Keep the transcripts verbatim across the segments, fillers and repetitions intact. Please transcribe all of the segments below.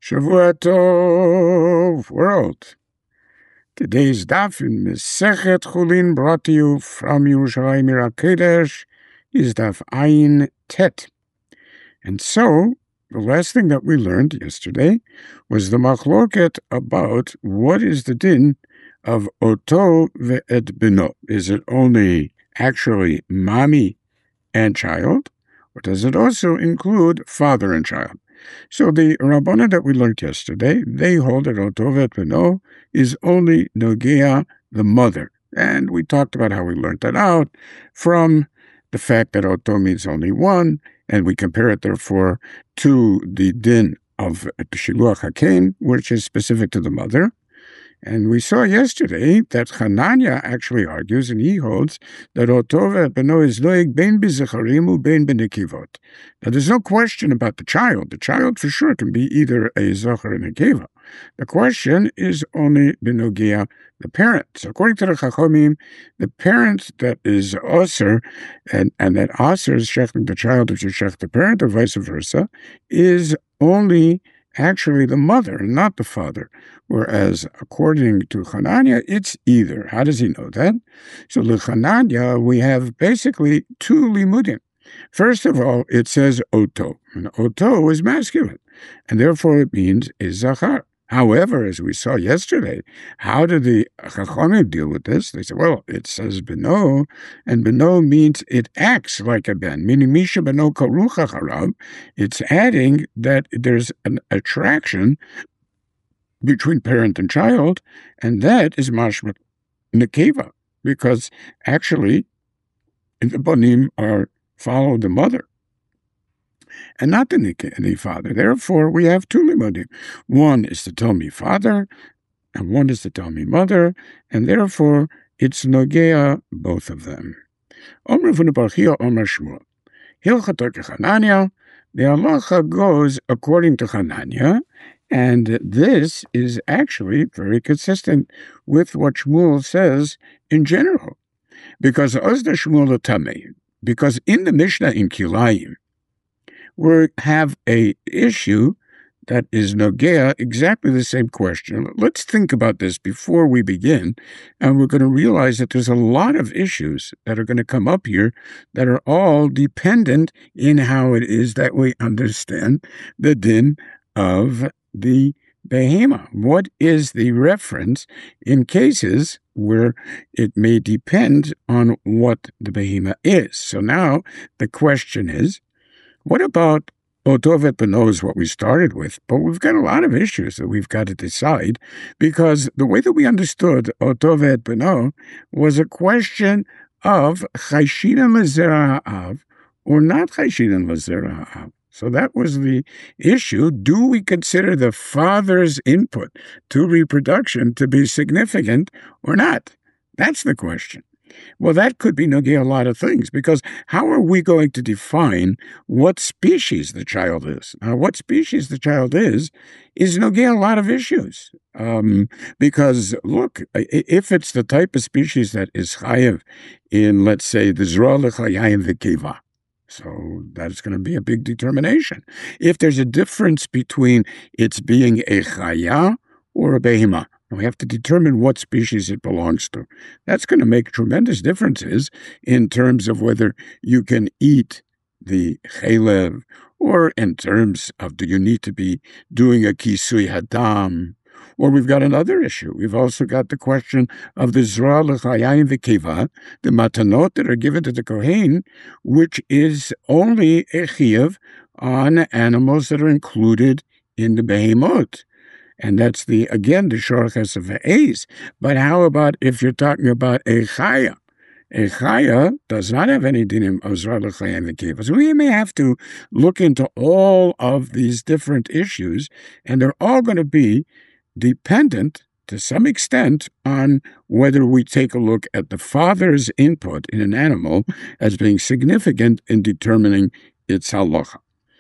Shavua Tov, world. Today's daf in Mesechet Chulin, brought to you from Yerushalayim Ir HaKodesh, is daf Ayin Tet. And so, the last thing that we learned yesterday was the machloket about what is the din of Oto ve'et beno. Is it only actually mommy and child, or does it also include father and child? So the Rabbana that we learned yesterday, they hold that Oto ve'et beno is only Nogea, the mother. And we talked about how we learned that out from the fact that Oto means only one, and we compare it, therefore, to the din of Shiluach HaKen, which is specific to the mother. And we saw yesterday that Hananya actually argues, and he holds, that Oto ve'et beno is noeg bein b'zecharim u'bein b'nekivot. Now, there's no question about the child. The child, for sure, can be either a zachar and a nekeva. The question is only b'nogea, the parent. So according to the Chachomim, the parent that is Aser, and, and that Aser is shechting the child, which is shech the parent, or vice versa, is only actually the mother and not the father. Whereas according to Hananya, it's either. How does he know that? So the Hananya, we have basically two limudim. First of all, it says Oto, and Oto is masculine, and therefore it means a zachar. However, as we saw yesterday, how did the Chachamim deal with this? They said, well, it says beno, and beno means it acts like a ben, meaning misha beno karucha harav. It's adding that there's an attraction between parent and child, and that is mashma nekeva, because actually the banim are follow the mother and not the, the father. Therefore, we have two limudim. One is to tell me father, and one is to tell me mother, and therefore it's nogea both of them. Omer v'nebarchia omer Shmuel. Hilchator k'Hananya, the halacha goes according to Hananya, and this is actually very consistent with what Shmuel says in general. Because Ozda Shmuel Tameh, because in the Mishnah in Kilayim, we have a issue that is nogea, exactly the same question. Let's think about this before we begin, and we're going to realize that there's a lot of issues that are going to come up here that are all dependent in how it is that we understand the din of the behema. What is the reference in cases where it may depend on what the behema is? So now the question is, what about Oto ve'et beno is what we started with, but we've got a lot of issues that we've got to decide, because the way that we understood Oto ve'et beno was a question of chayshinan lezera ha'av or not chayshinan lezera ha'av. So that was the issue. Do we consider the father's input to reproduction to be significant or not? That's the question. Well, that could be nogea a lot of things, because how are we going to define what species the child is? Now, what species the child is, is nogea a lot of issues. Um, because, look, if it's the type of species that is chayev in, let's say, the zroa l'chayayim v'keva, so that's going to be a big determination. If there's a difference between its being a chaya or a behema, we have to determine what species it belongs to. That's going to make tremendous differences in terms of whether you can eat the chelev, or in terms of do you need to be doing a kisui hadam. Or we've got another issue. We've also got the question of the zra l'chayayim v'keva, the matanot that are given to the kohen, which is only a chiyuv on animals that are included in the behemot. And that's the, again, the shorches of Eis. But how about if you're talking about a chaya? A chaya does not have any dinim of zra l'chayayim v'keva. So we may have to look into all of these different issues, and they're all going to be dependent to some extent on whether we take a look at the father's input in an animal as being significant in determining its halacha.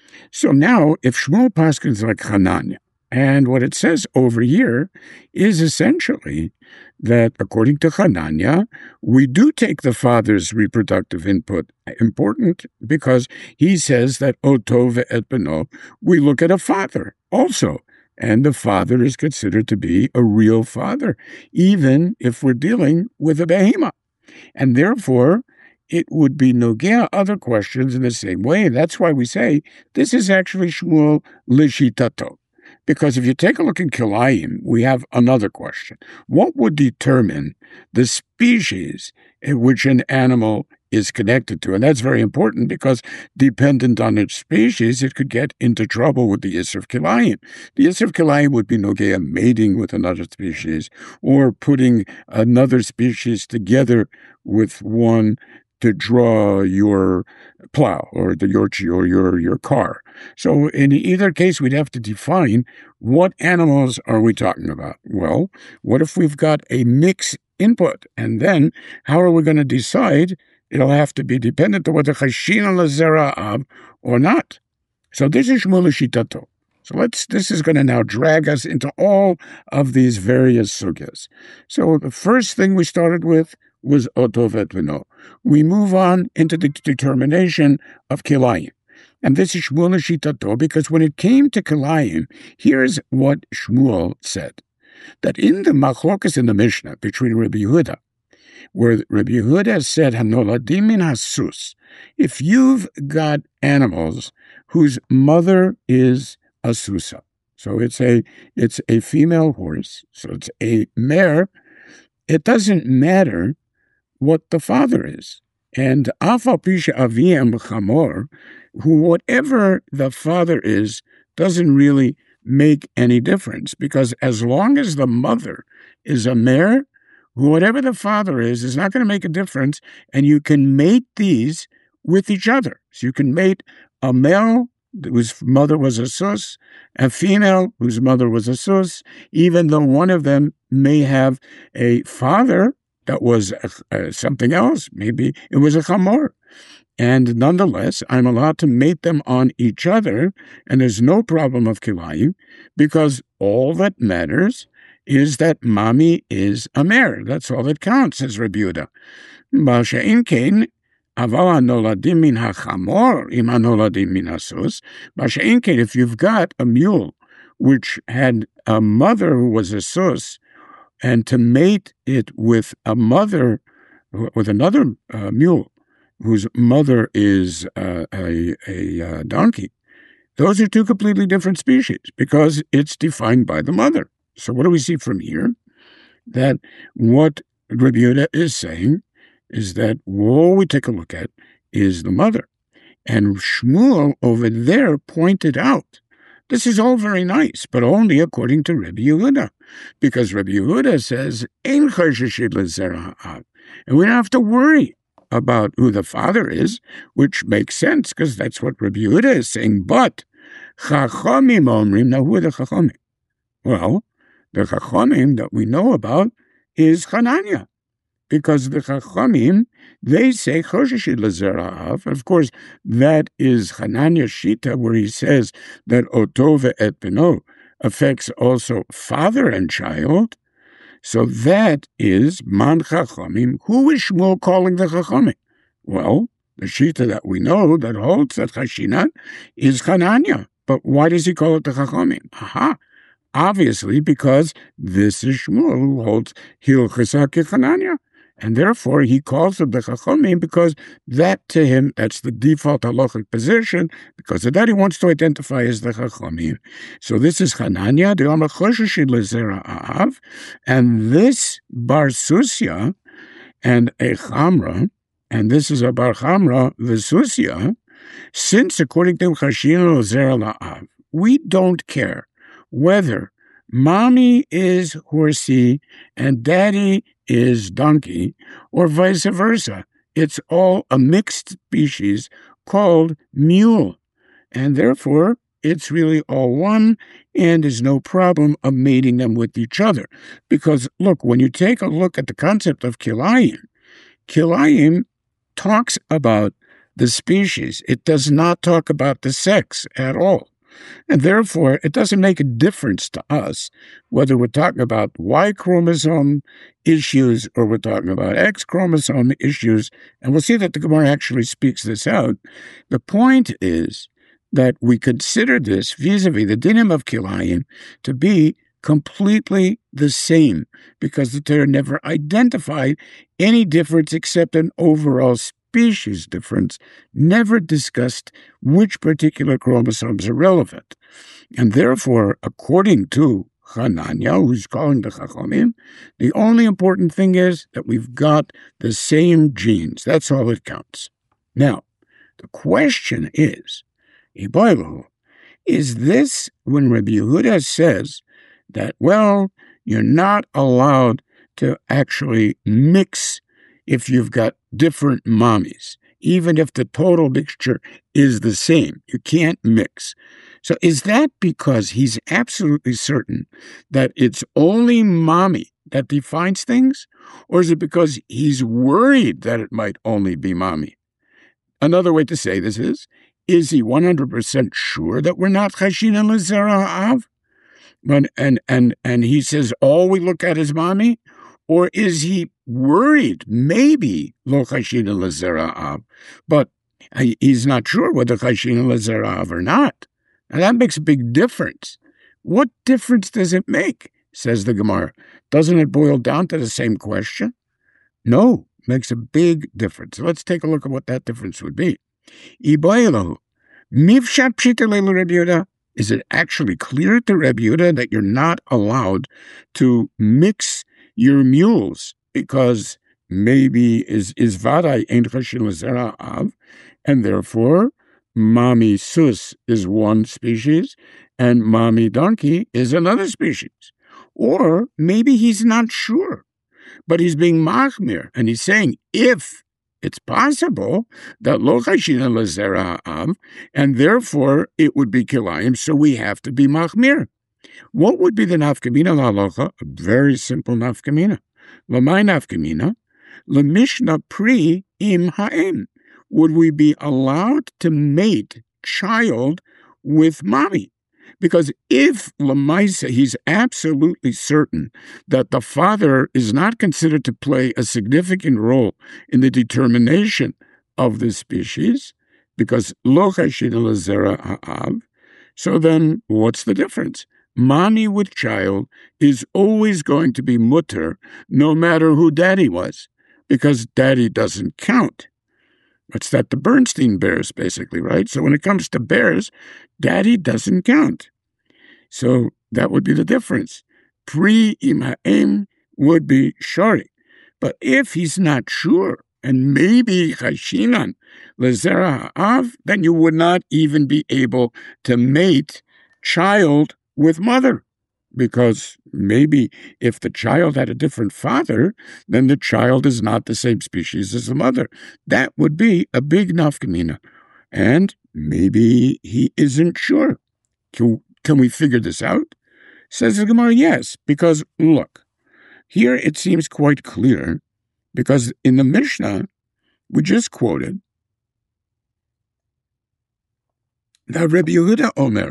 So now, if Shmuel paskins like Hananya, and what it says over here is essentially that, according to Hananya, we do take the father's reproductive input important, because he says that Oto ve'et beno, we look at a father also and the father is considered to be a real father, even if we're dealing with a behemoth. And therefore, it would be nogea other questions in the same way. That's why we say this is actually Shmuel Lishitato. Because if you take a look in Kilayim, we have another question. What would determine the species in which an animal is connected to? And that's very important because dependent on its species, it could get into trouble with the Yisr of Kilayim. The Yisr of Kilayim would be nogea mating with another species or putting another species together with one to draw your plow or the yorchi or your, your car. So in either case, we'd have to define what animals are we talking about. Well, what if we've got a mixed input? And then how are we going to decide? It'll have to be dependent on whether chashina l'zera'av or not. So this is Shmuel Shitato. So let's, this is going to now drag us into all of these various sugyas. So the first thing we started with was Oto Vetvino. We move on into the determination of Kilayim. And this is Shmuel Shitato, because when it came to Kilayim, here's what Shmuel said. That in the machlokas in the Mishnah between Rabbi Yehuda, where Rabbi Yehuda said, Hanoladim min hasus, if you've got animals whose mother is a susa, so it's a, it's a female horse, so it's a mare, it doesn't matter what the father is. And afal pisha aviem chamor, who whatever the father is, doesn't really make any difference, because as long as the mother is a mare, whatever the father is, is not going to make a difference, and you can mate these with each other. So you can mate a male whose mother was a sus, a female whose mother was a sus, even though one of them may have a father that was uh, something else. Maybe it was a chamor. And nonetheless, I'm allowed to mate them on each other, and there's no problem of kilayim, because all that matters is that mommy is a mare. That's all that counts, says Rabbi Yehuda. B'sha'in kein, aval hanoladim min hachamor, im hanoladim min hasus. B'sha'in kein, if you've got a mule which had a mother who was a sus, and to mate it with a mother, with another uh, mule, whose mother is uh, a, a uh, donkey, those are two completely different species, because it's defined by the mother. So what do we see from here? That what Rabbi Yehuda is saying is that all we take a look at is the mother. And Shmuel over there pointed out, this is all very nice, but only according to Rabbi Yehuda, because Rabbi Yehuda says, Ein chashishid l'zera ha'av, and we don't have to worry about who the father is, which makes sense, because that's what Rabbi Yehuda is saying. But chachamim omrim, now who are the chachamim? Well, the chachamim that we know about is Hananya, because the chachamim, they say chosheshid l'zera ha'av. Of course, that is Hananya's shita, where he says that oto ve'et beno affects also father and child. So that is man chachamim. Who is Shmuel calling the chachamim? Well, the shita that we know that holds that chashinat is Hananya. But why does he call it the chachamim? Aha. Obviously, because this is Shmuel who holds hilchasa kechananya. And therefore, he calls it the chachamim, because that to him, that's the default halachic position. Because of that, he wants to identify as the chachamim. So this is Hananya, the Amar Chosheshid L'Zera Ha'av, and this Bar Susya and a Chamra, and this is a Bar Chamra, the Susya, since according to Chashin L'Zera La'av, we don't care whether mommy is horsey and daddy is donkey, or vice versa. It's all a mixed species called mule, and therefore it's really all one, and there's no problem of mating them with each other. Because, look, when you take a look at the concept of kilayim, kilayim talks about the species. It does not talk about the sex at all. And therefore, it doesn't make a difference to us whether we're talking about Y chromosome issues or we're talking about X chromosome issues. And we'll see that the Gemara actually speaks this out. The point is that we consider this vis-a-vis the dinim of kilayim to be completely the same, because the Torah never identified any difference except an overall species difference, never discussed which particular chromosomes are relevant. And therefore, according to Hanania, who's calling the Chachamim, the only important thing is that we've got the same genes. That's all that counts. Now, the question is, is this when Rabbi Yehuda says that, well, you're not allowed to actually mix if you've got different mommies, even if the total mixture is the same? You can't mix. So is that because he's absolutely certain that it's only mommy that defines things? Or is it because he's worried that it might only be mommy? Another way to say this is, is he one hundred percent sure that we're not chashina l'zera ha'av? And, and, and, and he says all we look at is mommy? Or is he worried, maybe lo chashina l'zera ha'av, but he's not sure whether chashina l'zera ha'av or not? And that makes a big difference. What difference does it make, says the Gemara? Doesn't it boil down to the same question? No, it makes a big difference. So let's take a look at what that difference would be. Is it actually clear to Rebbe Yehuda that you're not allowed to mix your mules because maybe is is vaday ein chashin l'zera av, and therefore mommy sus is one species and mommy donkey is another species? Or maybe he's not sure, but he's being machmir, and he's saying if it's possible that lo chashina l'zera ha'av, and therefore it would be kilayim, so we have to be machmir. What would be the nafkamina la'alocha? A very simple nafkamina. L'may nafkamina? L'mishna pri im ha'em. Would we be allowed to mate child with mommy? Because if Lamaisa, he's absolutely certain that the father is not considered to play a significant role in the determination of the species, because lo chashina l'zera ha'av, so then what's the difference? Mommy with child is always going to be mutter, no matter who daddy was, because daddy doesn't count. It's that the Bernstein Bears, basically, right? So when it comes to bears, daddy doesn't count. So that would be the difference. Pri im ha'em would be shari. But if he's not sure, and maybe chashinan l'zera ha'av, then you would not even be able to mate child with mother. Because maybe if the child had a different father, then the child is not the same species as the mother. That would be a big nafkamina. And maybe he isn't sure. Can, can we figure this out? Says the Gemara, yes, because look, here it seems quite clear, because in the Mishnah, we just quoted that Rebbe Yehuda Omer,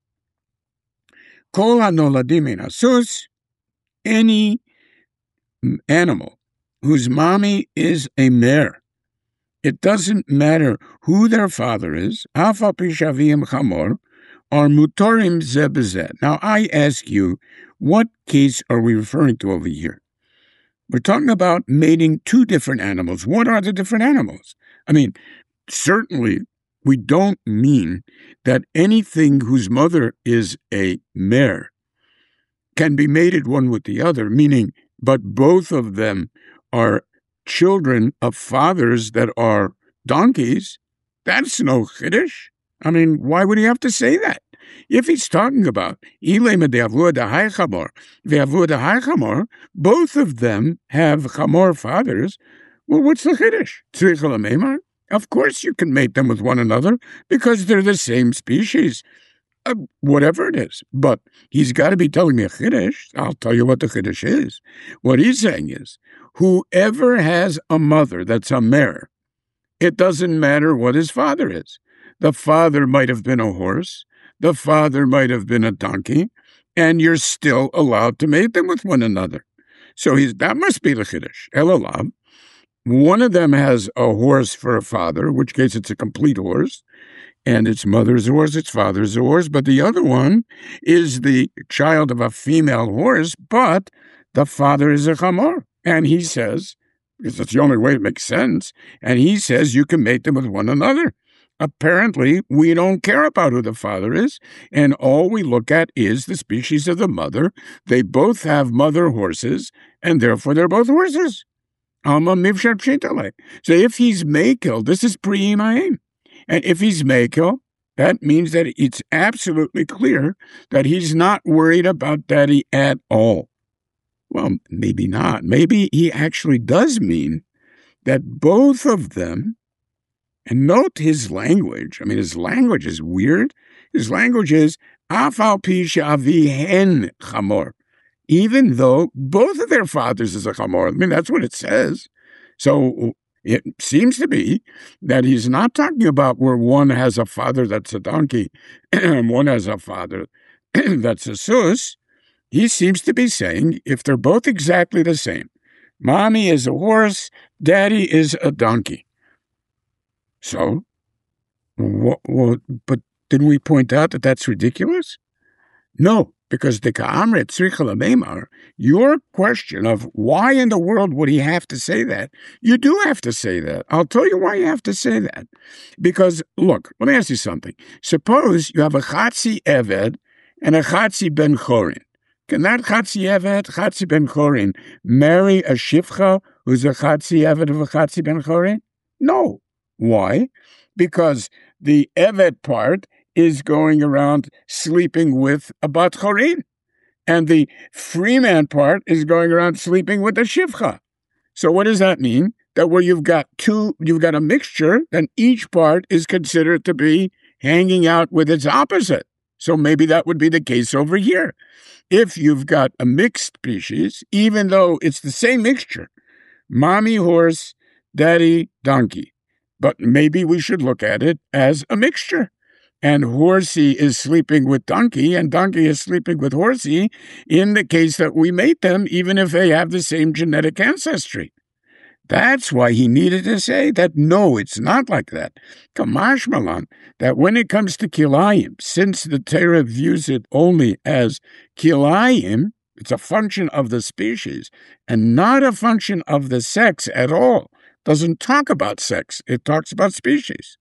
Kol hanoladim ein hasus, any animal whose mommy is a mare, it doesn't matter who their father is, af al pi shavim chamor, are mutorim zeh b'zeh. Now I ask you, what case are we referring to over here? We're talking about mating two different animals. What are the different animals? I mean, certainly we don't mean that anything whose mother is a mare can be mated one with the other, meaning, but both of them are children of fathers that are donkeys. That's no chiddush. I mean, why would he have to say that? If he's talking about both of them have chamor fathers, well, what's the chiddush? Of course you can mate them with one another because they're the same species, uh, whatever it is. But he's got to be telling me a chiddush. I'll tell you what the chiddush is. What he's saying is, whoever has a mother that's a mare, it doesn't matter what his father is. The father might have been a horse, the father might have been a donkey, and you're still allowed to mate them with one another. So he's that must be the chiddush. Elolav. One of them has a horse for a father, in which case it's a complete horse, and its mother's a horse, its father's a horse, but the other one is the child of a female horse, but the father is a chamor. And he says, because that's the only way it makes sense, and he says you can mate them with one another. Apparently, we don't care about who the father is, and all we look at is the species of the mother. They both have mother horses, and therefore they're both horses. Alma mivshar pshitale. So if he's mekel, this is pri'imayim. And if he's mekel, that means that it's absolutely clear that he's not worried about daddy at all. Well, maybe not. Maybe he actually does mean that both of them, and note his language. I mean, his language is weird. His language is, afal pi she'avihen chamor. Even though both of their fathers is a chamor. I mean, that's what it says. So it seems to be that he's not talking about where one has a father that's a donkey and one has a father that's a sus. He seems to be saying if they're both exactly the same, mommy is a horse, daddy is a donkey. So, what, what, but didn't we point out that that's ridiculous? No, because the Ka'amre Tzricha L'Meimar, your question of why in the world would he have to say that, you do have to say that. I'll tell you why you have to say that. Because, look, let me ask you something. Suppose you have a Chatzi Eved and a Chatzi Ben Chorin. Can that Chatzi Eved, Chatzi Ben Chorin, marry a Shifcha who's a Chatzi Eved of a Chatzi Ben Chorin? No. Why? Because the Evet part is going around sleeping with a Bat Chorin, and the freeman part is going around sleeping with a Shifcha. So what does that mean? That where you've got two, you've got a mixture, then each part is considered to be hanging out with its opposite. So maybe that would be the case over here. If you've got a mixed species, even though it's the same mixture, mommy horse, daddy donkey, but maybe we should look at it as a mixture. And horsey is sleeping with donkey, and donkey is sleeping with horsey in the case that we mate them, even if they have the same genetic ancestry. That's why he needed to say that, no, it's not like that. Kamash Malan, that when it comes to kilayim, since the Torah views it only as kilayim, it's a function of the species, and not a function of the sex at all. Doesn't talk about sex. It talks about species.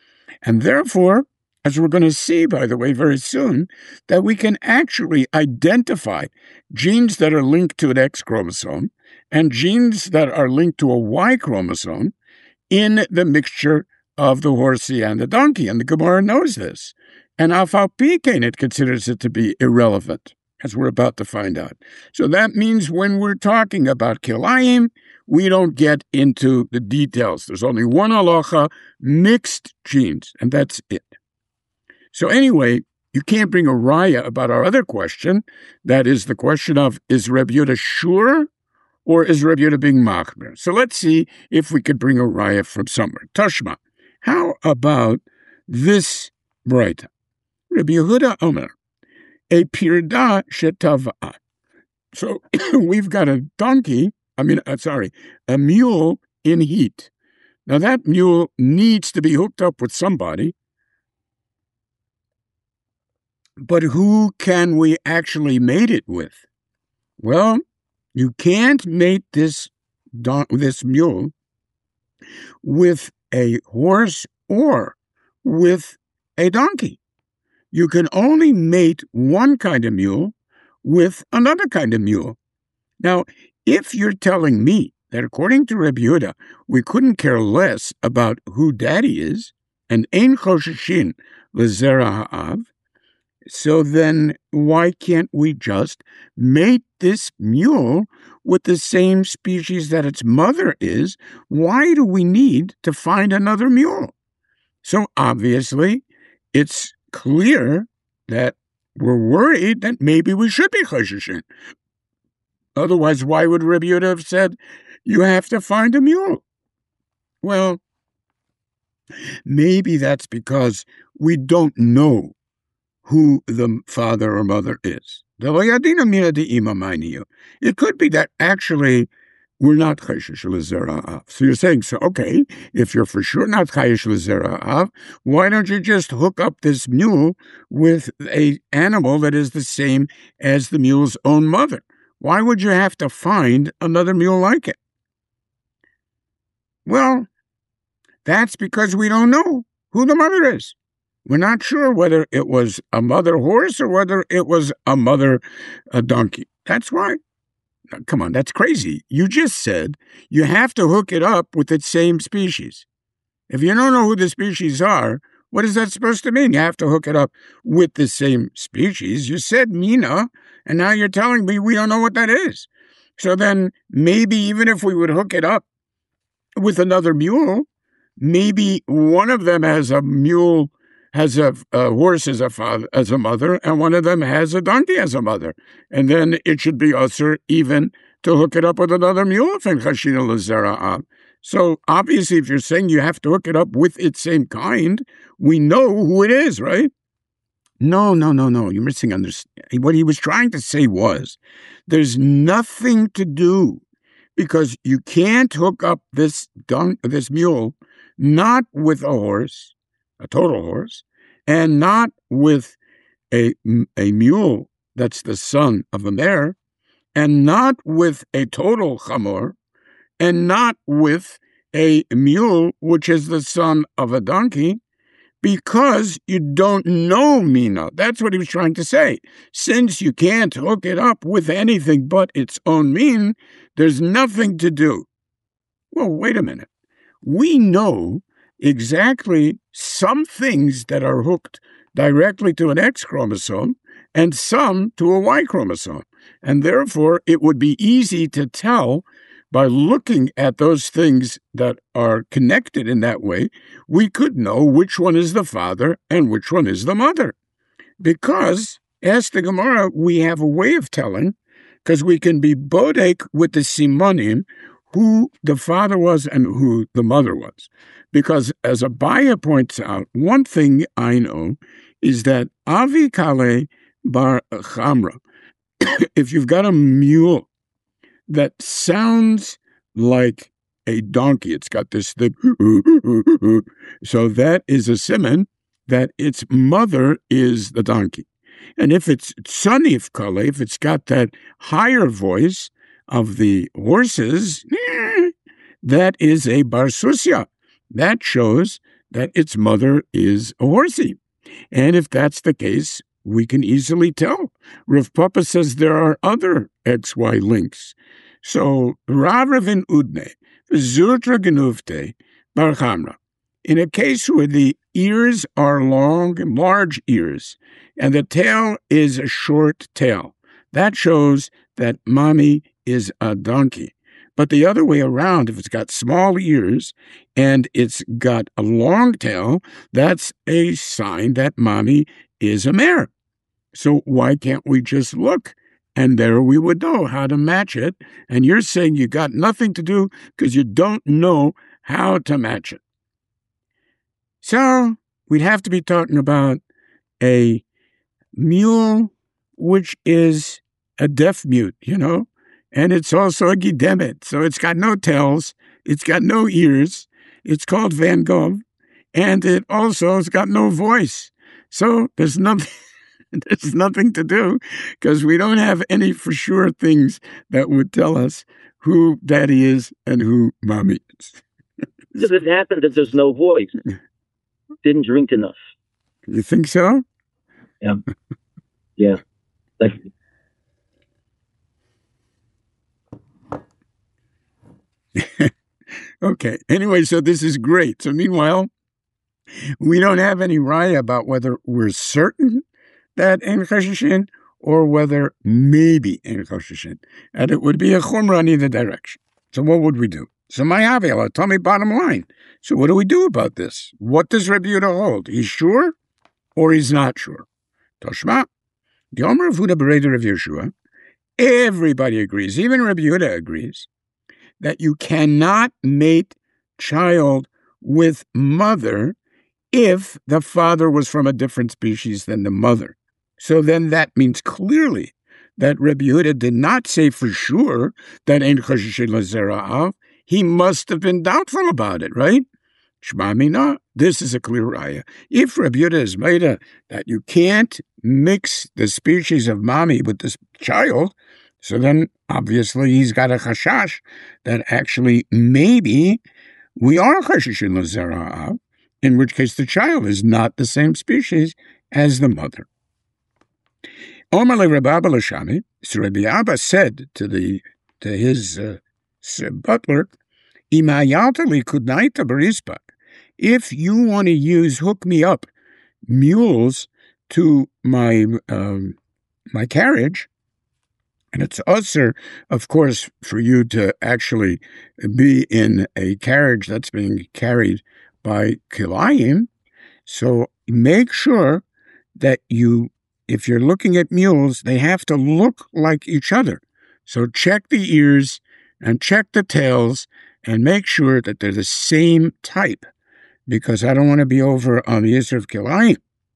And therefore, as we're going to see, by the way, very soon, that we can actually identify genes that are linked to an X chromosome and genes that are linked to a Y chromosome in the mixture of the horsey and the donkey. And the Gemara knows this. And Afal Pikein, it considers it to be irrelevant, as we're about to find out. So that means when we're talking about kilayim, we don't get into the details. There's only one halacha, mixed genes, and that's it. So anyway, you can't bring a raya about our other question. That is the question of, is Reb Yehuda sure or is Reb Yehuda being machmer? So let's see if we could bring a raya from somewhere. Tashma, how about this braita? Reb Yehuda Omer, a pirda shetava. So we've got a donkey, I mean, uh, sorry, a mule in heat. Now that mule needs to be hooked up with somebody. But who can we actually mate it with? Well, you can't mate this don- this mule with a horse or with a donkey. You can only mate one kind of mule with another kind of mule. Now, if you're telling me that according to Reb Yehuda, we couldn't care less about who daddy is, and ein chosheshin l'zera ha'av, so then why can't we just mate this mule with the same species that its mother is? Why do we need to find another mule? So obviously, it's clear that we're worried that maybe we should be choshishin. Otherwise, why would Rabbi Yehuda have said, you have to find a mule? Well, maybe that's because we don't know who the father or mother is. It could be that actually we're not chayshish l'zera'av. So you're saying, so okay, if you're for sure not chayish l'zera'av, why don't you just hook up this mule with a animal that is the same as the mule's own mother? Why would you have to find another mule like it? Well, that's because we don't know who the mother is. We're not sure whether it was a mother horse or whether it was a mother a donkey. That's why. Come on, that's crazy. You just said you have to hook it up with its same species. If you don't know who the species are, what is that supposed to mean? You have to hook it up with the same species. You said Mina, and now you're telling me we don't know what that is. So then maybe even if we would hook it up with another mule, maybe one of them has a mule, has a, a horse as a father, as a mother, and one of them has a donkey as a mother. And then it should be usher even to hook it up with another mule. So obviously, if you're saying you have to hook it up with its same kind, we know who it is, right? No, no, no, no. You're missing understanding. What he was trying to say was there's nothing to do because you can't hook up this dun- this mule not with a horse, a total horse, and not with a, a mule that's the son of a mare, and not with a total chamor, and not with a mule which is the son of a donkey, because you don't know Mina. That's what he was trying to say. Since you can't hook it up with anything but its own mean, there's nothing to do. Well, wait a minute. We know exactly some things that are hooked directly to an X chromosome and some to a Y chromosome. And therefore, it would be easy to tell by looking at those things that are connected in that way, we could know which one is the father and which one is the mother. Because, ask the Gemara, we have a way of telling, because we can be bodek with the simonim, who the father was and who the mother was. Because, as Abaya points out, one thing I know is that Avi Kale Bar Chamra, if you've got a mule that sounds like a donkey, it's got this thing, so that is a siman that its mother is the donkey. And if it's Sanif Kale, if it's got that higher voice of the horses, that is a Barsusya. That shows that its mother is a horsey. And if that's the case, we can easily tell. Rav Papa says there are other X Y links. So, Rav Ravin Udne, Zutra Genuvte, Bar Chamra. In a case where the ears are long, large ears, and the tail is a short tail, that shows that mommy is a donkey. But the other way around, if it's got small ears and it's got a long tail, that's a sign that mommy is a mare. So why can't we just look? And there we would know how to match it. And you're saying you got nothing to do because you don't know how to match it. So we'd have to be talking about a mule, which is a deaf mute, you know? And it's also a gidemet. So it's got no tails. It's got no ears. It's called Van Gogh. And it also has got no voice. So there's nothing, there's nothing to do because we don't have any for sure things that would tell us who daddy is and who mommy is. Does it happen that there's no voice? Didn't drink enough. You think so? Yeah. Yeah. Like, okay. Anyway, so this is great. So meanwhile, we don't have any raya about whether we're certain that Ein Choshishin or whether maybe Ein Choshishin. And it would be a chumrah in either direction. So what would we do? So my Avila, tell me bottom line. So what do we do about this? What does Rabbi Yehuda hold? He's sure or he's not sure? Toshma, the Omer of Huda Bereder of Yeshua, everybody agrees, even Rabbi Yehuda agrees, that you cannot mate child with mother if the father was from a different species than the mother. So then that means clearly that Rabbi Yehuda did not say for sure that Ein Choshishin L'Zera'av. He must have been doubtful about it, right? Shema Mina, this is a clear raya. If Rabbi Yehuda is made a, that you can't mix the species of mommy with this child, so then obviously he's got a chashash that actually maybe we are Choshishin L'Zera'av, in which case the child is not the same species as the mother. Omar le Rabbi Abba l'Shami, so Rabbi Abba said to the to his uh, butler, Imayalta li kudnaita barispak. If you want to use hook me up mules to my um, my carriage, and it's usher, of course, for you to actually be in a carriage that's being carried by kilayim. So make sure that you, if you're looking at mules, they have to look like each other. So check the ears and check the tails and make sure that they're the same type, because I don't want to be over on the Yisr of Kilayim.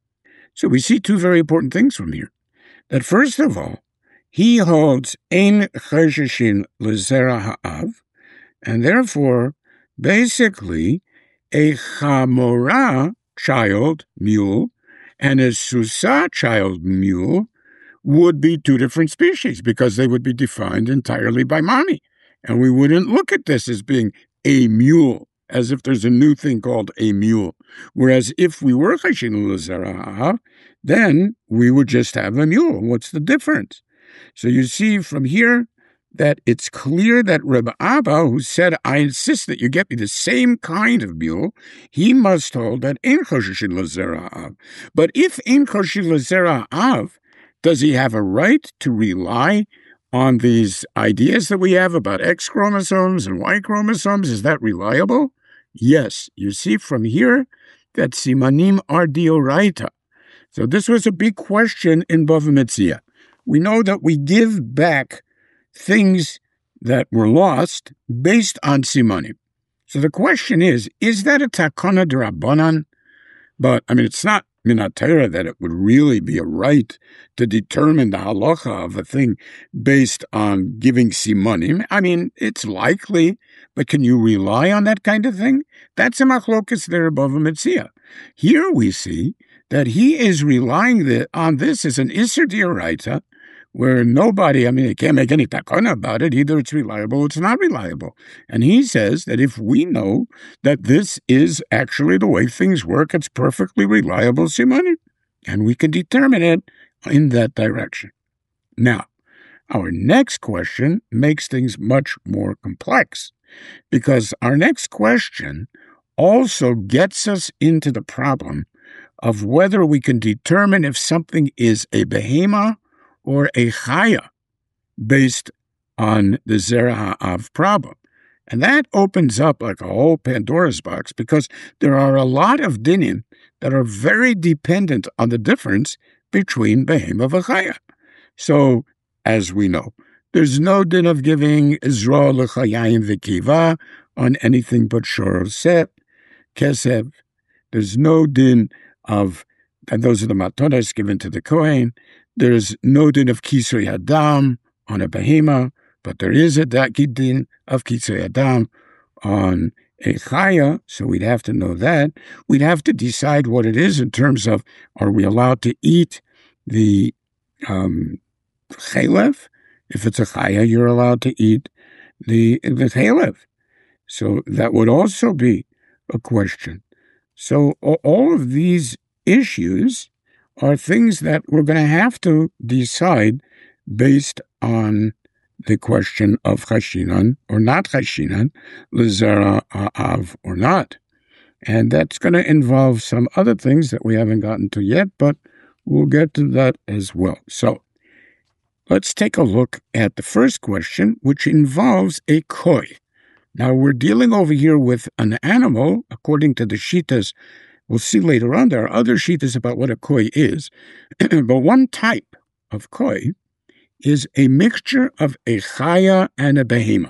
So we see two very important things from here. That first of all, he holds Ein Choshishin L'Zera Ha'av, and therefore, basically, a Chamorah child mule and a Susa child mule would be two different species because they would be defined entirely by mommy. And we wouldn't look at this as being a mule, as if there's a new thing called a mule. Whereas if we were Choshishin L'Zera, then we would just have a mule. What's the difference? So you see from here that it's clear that Rebbe Abba, who said, I insist that you get me the same kind of mule, he must hold that Ein Choshishin L'Zera. But if Ein Choshishin L'Zera, does he have a right to rely on these ideas that we have about X chromosomes and Y chromosomes? Is that reliable? Yes. You see from here that Simanim are Dioraita. So this was a big question in Bava Metzia. We know that we give back things that were lost based on Simanim. So the question is, is that a takana d'Rabbanan? But, I mean, it's not Minat Torah that it would really be a right to determine the halacha of a thing based on giving simanim. I mean, it's likely, but can you rely on that kind of thing? That's a machlokas there above a Metzia. Here we see that he is relying the, on this as an Isser D'Oraita, where nobody, I mean, it can't make any takana about it. Either it's reliable or it's not reliable. And he says that if we know that this is actually the way things work, it's perfectly reliable simanim, and we can determine it in that direction. Now, our next question makes things much more complex, because our next question also gets us into the problem of whether we can determine if something is a behema or a chaya, based on the Zera Ha'av problem. And that opens up like a whole Pandora's box, because there are a lot of dinim that are very dependent on the difference between behema and chaya. So, as we know, there's no din of giving Izra l'chayayim v'kiva on anything but shor set, kesev. There's no din of, and those are the matonas given to the Kohen. There's no din of Kisrei Adam on a behema, but there is a din of Kisrei Adam on a chaya, so we'd have to know that. We'd have to decide what it is in terms of, are we allowed to eat the um, chalev? If it's a chaya, you're allowed to eat the, the chalev. So that would also be a question. So all of these issues are things that we're going to have to decide based on the question of chashinan or not chashinan, l'zera ha'av or not. And that's going to involve some other things that we haven't gotten to yet, but we'll get to that as well. So let's take a look at the first question, which involves a koi. Now, we're dealing over here with an animal, according to the Shitas. We'll see later on, there are other Shitas about what a koi is. But one type of koi is a mixture of a chaya and a behema.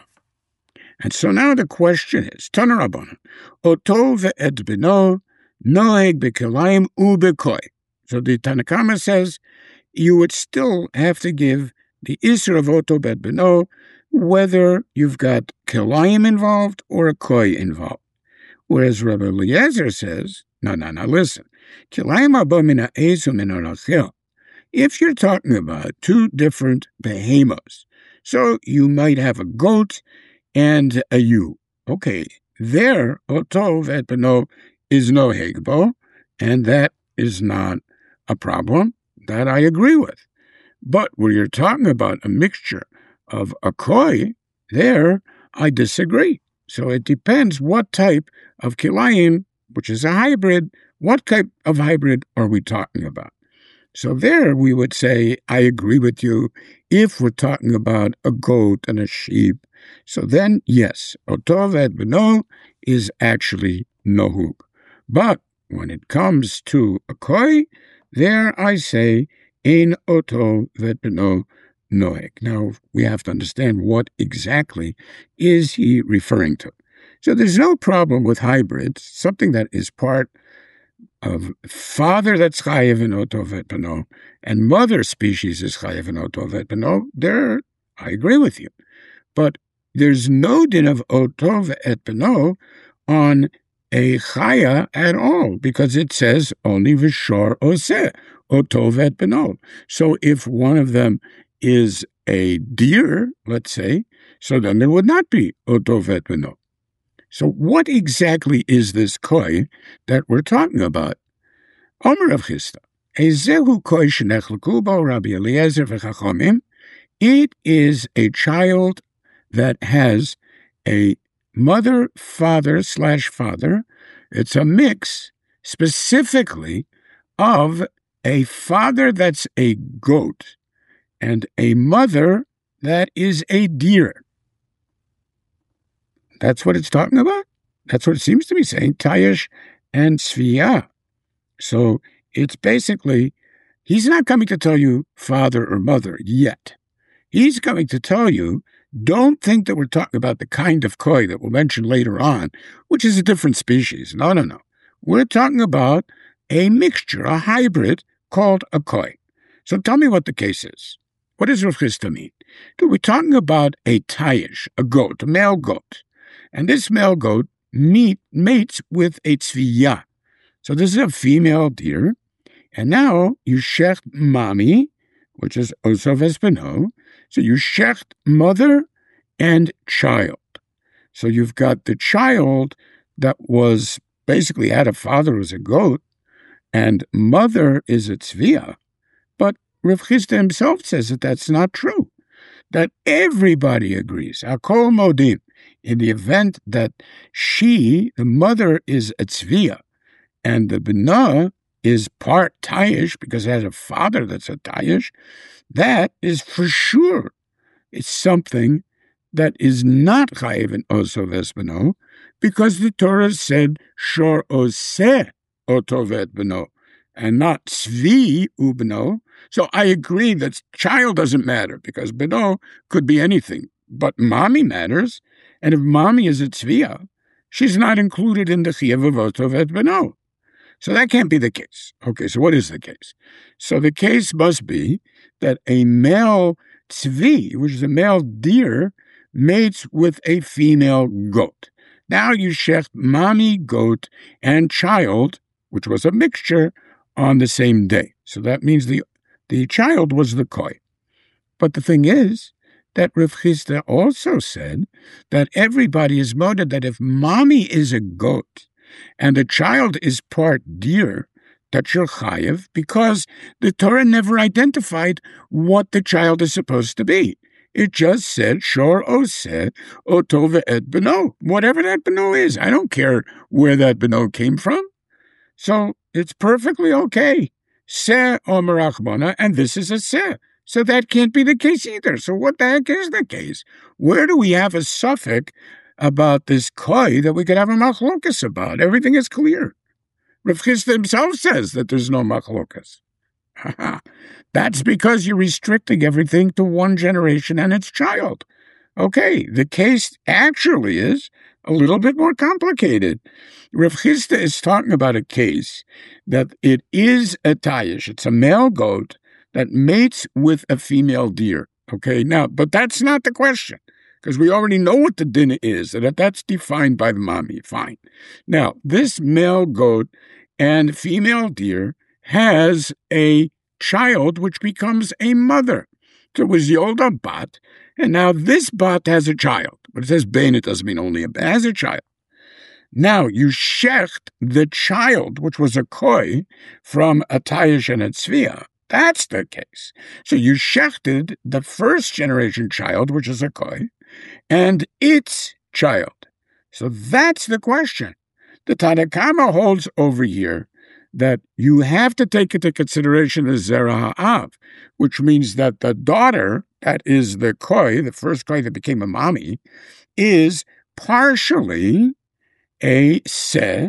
And so now the question is, Tana Rabbanan, Oto ve'ed beno noeg bekilayim u bekoi. So the Tanakama says you would still have to give the Isser of Oto Bet Beno, whether you've got Kilayim involved or a Koi involved. Whereas Rabbi Eliezer says, no, no, no, listen. Kilayim abo mina ezu min arachel. If you're talking about two different behemoths, so you might have a goat and a ewe. Okay, there, Oto Bet Beno is no hegbo, and that is not a problem. That I agree with. But where you're talking about a mixture of a koi, there I disagree. So it depends what type of kilayim, which is a hybrid, what type of hybrid are we talking about? So there we would say, I agree with you, if we're talking about a goat and a sheep. So then, yes, Oto Bet Beno is actually nohug. But when it comes to a koi, there I say, Ein Oto Bet Beno noheg. Now, we have to understand what exactly is he referring to. So there's no problem with hybrids, something that is part of father that's chayev in Oto Bet Beno, and mother species is chayev in Oto Bet Beno. There, I agree with you. But there's no din of Oto Bet Beno on a chaya at all, because it says only v'shor oseh, Oto Bet Beno. So if one of them is a deer, let's say, so then there would not be Oto Bet Beno. So what exactly is this koi that we're talking about? Omer Rav Chisda, Ezehu koi shenechleku bo Rabbi Eliezer v'chachomim. It is a child that has a mother, father, slash father. It's a mix specifically of a father that's a goat and a mother that is a deer. That's what it's talking about. That's what it seems to be saying, Tayesh and Tzviya. So it's basically, he's not coming to tell you father or mother yet. He's coming to tell you, don't think that we're talking about the kind of koi that we'll mention later on, which is a different species. No, no, no. We're talking about a mixture, a hybrid called a koi. So tell me what the case is. What does Rav Chisda mean? We're talking about a tayish, a goat, a male goat. And this male goat meet, mates with a tzviya. So this is a female deer. And now you shecht mami, which is Oto Bet Beno. So you shecht mother and child. So you've got the child that was basically had a father who was a goat, and mother is a tzviya. But Rav Chisda himself says that that's not true. That everybody agrees, Hakol Modim, in the event that she, the mother, is a tzviya, and the b'na is part tayish because it has a father that's a tayish, that is for sure. It's something that is not chayiv in Oto Bet Beno, because the Torah said shor oseh Oto Bet Beno, and not tzvi ubno. So I agree that child doesn't matter, because beno could be anything, but mommy matters, and if mommy is a tzviya, she's not included in the chiyuv of Oto Bet Beno. So that can't be the case. Okay, so what is the case? So the case must be that a male tzvi, which is a male deer, mates with a female goat. Now you shecht mommy, goat, and child, which was a mixture, on the same day. So that means the, the child was the koi. But the thing is that Rav Chisda also said that everybody is moded that if mommy is a goat and the child is part deer, that you're chayev, because the Torah never identified what the child is supposed to be. It just said, shor oseh Oto Bet Beno, whatever that beno is. I don't care where that beno came from. So it's perfectly okay. Seh Omer Achmona, and this is a seh. So that can't be the case either. So what the heck is the case? Where do we have a suffix about this koi that we could have a machlokas about? Everything is clear. Rav Chisda himself says that there's no machlokas. That's because you're restricting everything to one generation and its child. Okay, the case actually is a little bit more complicated. Rav Chisda is talking about a case that it is a tayish, it's a male goat that mates with a female deer. Okay, now, but that's not the question, because we already know what the din is, that that's defined by the mami. Fine. Now, this male goat and female deer has a child which becomes a mother. So it was Yolda Bat, and now this Bat has a child. But it says Ben, it doesn't mean only a bat, has a child. Now, you shecht the child, which was a koi, from a Tayish and a Tzviah. That's the case. So you shechted the first generation child, which is a koi, and its child. So that's the question. The Tanna Kama holds over here that you have to take into consideration the Zera Ha'av, which means that the daughter, that is the koi, the first koi that became a mami, is partially a se,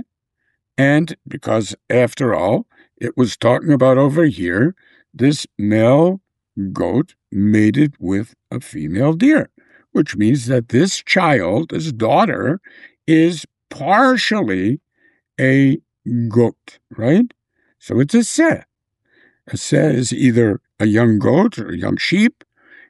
and because, after all, it was talking about over here, this male goat mated with a female deer, which means that this child, this daughter, is partially a goat, right? So it's a se. A se is either a young goat or a young sheep,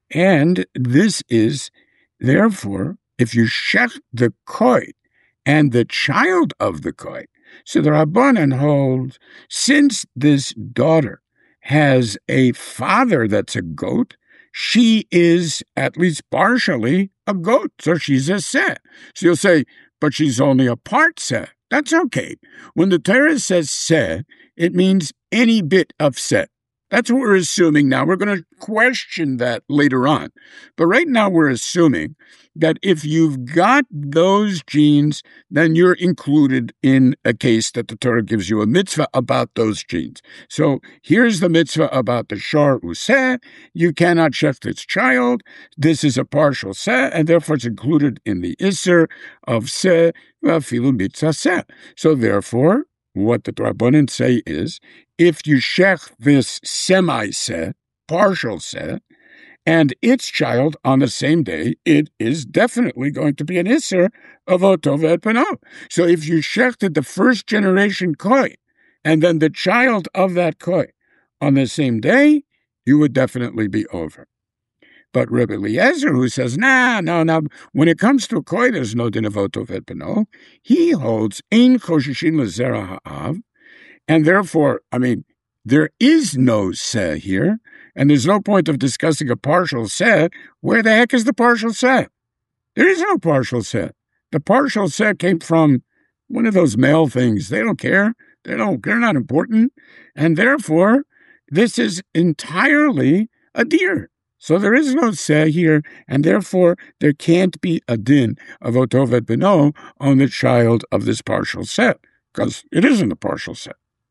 and this is, therefore, if you shech the koi and the child of the koi, so the Rabbanan holds, since this daughter has a father that's a goat, she is at least partially a goat, so she's a se. So you'll say, but she's only a part se. That's okay. When the Torah says se, it means any bit of se. That's what we're assuming now. We're going to question that later on. But right now we're assuming that if you've got those genes, then you're included in a case that the Torah gives you a mitzvah about those genes. So here's the mitzvah about the shor useh. You cannot shecht its child. This is a partial seh, and therefore it's included in the isser of seh, vafilu mitzvah seh. So therefore, what the Rabbanan say is, if you shech this semi-seh, partial seh, and its child on the same day, it is definitely going to be an isser of otov et beno. So if you shechted the first generation koi, and then the child of that koi on the same day, you would definitely be over. But Rebbe Eliezer, who says, nah, no, no, when it comes to a koi, there's no din of otov et beno, he holds ein choshishin lezera ha'av, and therefore, I mean, there is no seh here, and there's no point of discussing a partial seh. Where the heck is the partial seh? There is no partial seh. The partial seh came from one of those male things. They don't care. They don't, they're not important. And therefore, this is entirely a deer. So there is no seh here, and therefore there can't be a din of otov et beno on the child of this partial seh, because it isn't a partial seh.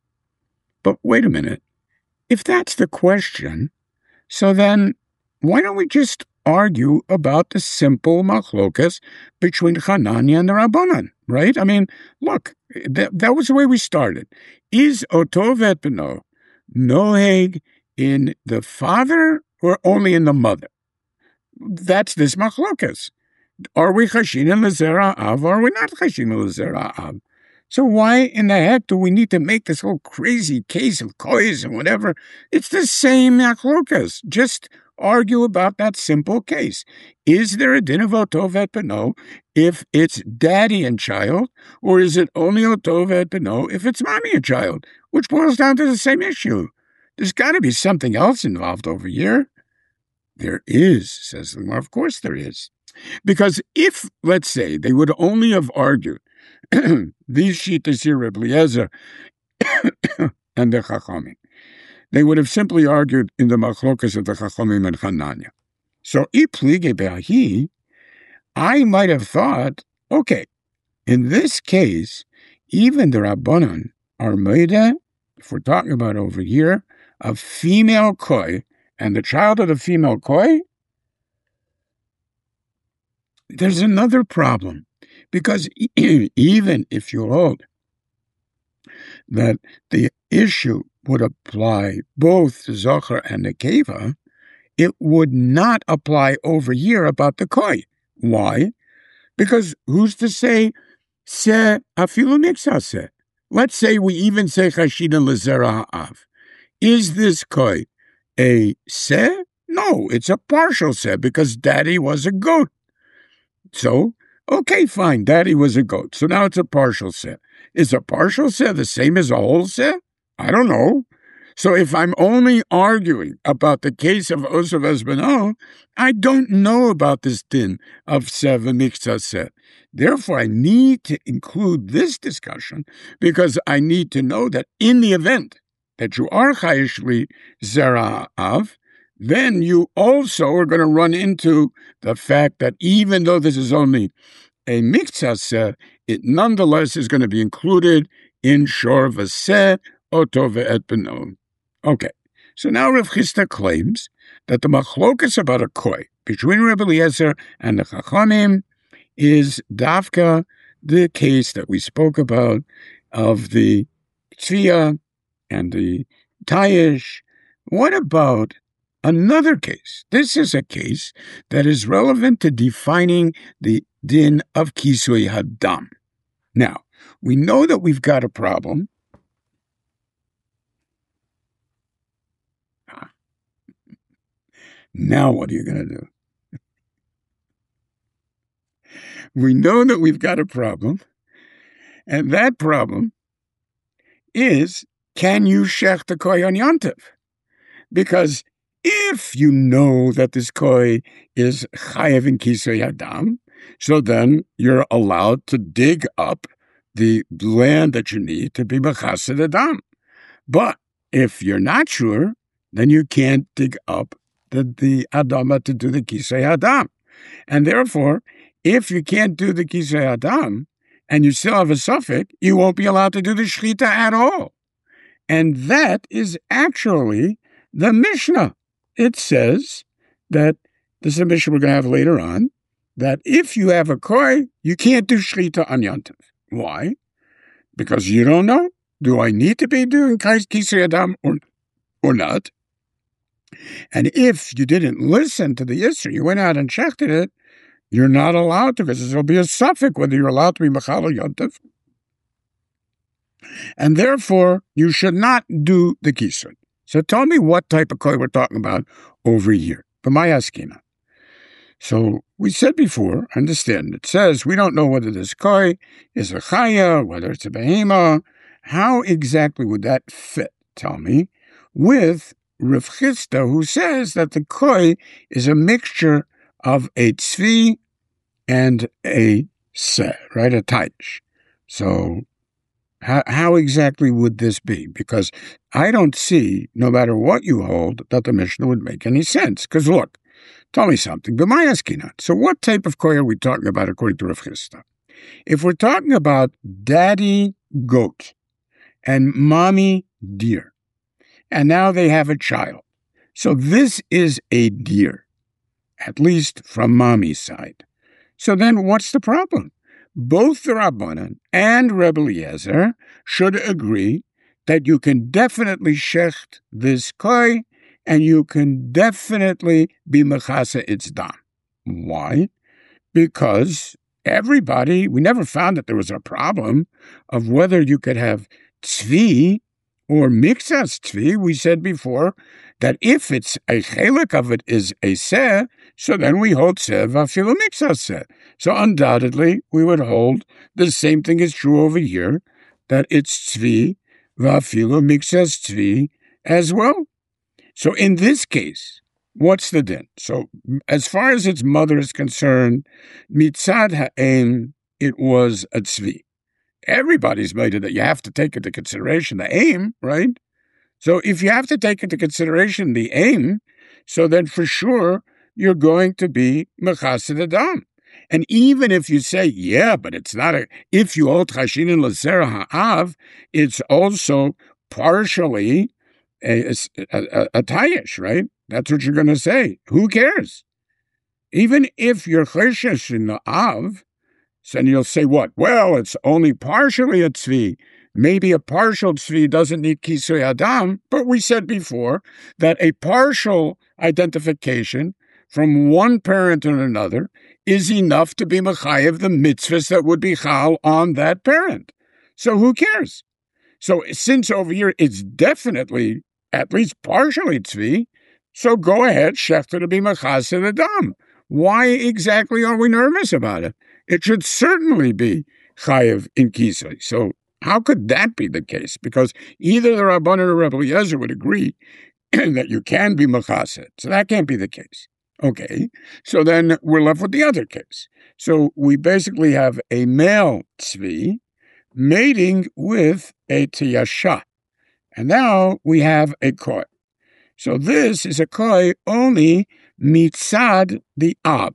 But wait a minute. If that's the question, so then why don't we just argue about the simple machlokas between Hanania and the Rabbanan, right? I mean, look, that, that was the way we started. Is otov et beno noheg in the father or only in the mother? That's this machlokas. Are we chashin in lezera av, or are we not chashin in lezera av? So why in the heck do we need to make this whole crazy case of kois and whatever? It's the same machlokas. Just argue about that simple case. Is there a din of otov et beno if it's daddy and child, or is it only otov et beno if it's mommy and child? Which boils down to the same issue. There's got to be something else involved over here. There is, says the Gemara. Of course there is. Because if, let's say, they would only have argued these shittas here, Rebbe Eliezer and the Chachamim, they would have simply argued in the machlokas of the Chachamim and Hanania. So, iplige be'ahi, I might have thought, okay, in this case, even the Rabbanan are meida, if we're talking about over here, a female koi, and the child of the female koi, there's another problem. Because even if you hold that the issue would apply both to Zohar and Nekeva, it would not apply over here about the koi. Why? Because who's to say, se afilu miksa se? Let's say we even say chashina lezera ha'av. Is this koi a se No, it's a partial seh because daddy was a goat. So, okay, fine, daddy was a goat. So now it's a partial seh. Is a partial seh the same as a whole seh? I don't know. So if I'm only arguing about the case of Osav Esbano, I don't know about this din of seh v'miktzah seh. Therefore, I need to include this discussion because I need to know that in the event that you are chayish li zera av, then you also are going to run into the fact that even though this is only a miktzah seh, it nonetheless is going to be included in shor v'seh oto ve'et beno. Okay, so now Rav Chisda claims that the machlokas about a koi between Rebbe Eliezer and the Chachamim is dafka the case that we spoke about of the tzviyah and the tayish. What about another case? This is a case that is relevant to defining the din of kisui hadam. Now, we know that we've got a problem. Now what are you going to do? We know that we've got a problem, and that problem is, can you shech the koi on Yontif? Because if you know that this koi is chayev in kisui hadam, so then you're allowed to dig up the land that you need to be mechased adam. But if you're not sure, then you can't dig up the, the adama to do the kisei adam. And therefore, if you can't do the kisei adam, and you still have a suffix, you won't be allowed to do the shechita at all. And that is actually the Mishnah. It says that, this is a Mishnah we're going to have later on, that if you have a koi, you can't do shechita on Yontif. Why? Because you don't know. Do I need to be doing kisei adam or, or not? And if you didn't listen to the Yisra, you went out and checked it, you're not allowed to, because there'll be a suffix whether you're allowed to be Mechal Yontif. And therefore, you should not do the Kisur. So tell me what type of koi we're talking about over here. B'maya Askina. So we said before, understand, it says we don't know whether this koi is a chaya, whether it's a behema. How exactly would that fit, tell me, with Rav Chisda, who says that the koi is a mixture of a tzvi and a seh, right, a taish. So how, how exactly would this be? Because I don't see, no matter what you hold, that the Mishnah would make any sense. Because look, tell me something. B'maya Askina. So what type of koi are we talking about according to Rav Chisda? If we're talking about daddy goat and mommy deer, and now they have a child. So this is a deer, at least from mommy's side. So then what's the problem? Both the Rabbanan and Rebbe Eliezer should agree that you can definitely shecht this koi, and you can definitely be mechasa its dam. Why? Because everybody, we never found that there was a problem of whether you could have tzvi or mixas tzvi. We said before that if it's a chelik of it is a seh, so then we hold seh v'afilu mixas seh. So undoubtedly, we would hold the same thing is true over here, that it's tzvi v'afilu mixas tzvi as well. So in this case, what's the din? So as far as its mother is concerned, mitzad ha'em, it was a tzvi. Everybody's made it that you have to take into consideration the aim, right? So if you have to take into consideration the aim, so then for sure you're going to be mechasid adam. And even if you say, yeah, but it's not a, if you hold chashin and l'zera ha'av, it's also partially a, a, a, a tayish, right? That's what you're going to say. Who cares? Even if you're cheshesh in the av, so then you'll say what? Well, it's only partially a tzvi. Maybe a partial tzvi doesn't need kisui adam, but we said before that a partial identification from one parent and another is enough to be mechayev the mitzvahs that would be chal on that parent. So who cares? So since over here it's definitely at least partially tzvi, So go ahead, Shechter, to be Machaseh the Dam. Why exactly are we nervous about it? It should certainly be Chayev in Kisei. So how could that be the case? Because either the Rabbanan or Rebbe Eliezer would agree that you can be Machaseh. So that can't be the case. Okay, so then we're left with the other case. So we basically have a male tzvi mating with a tiyasha. And now we have a koi. So this is a koi only mitzad the av.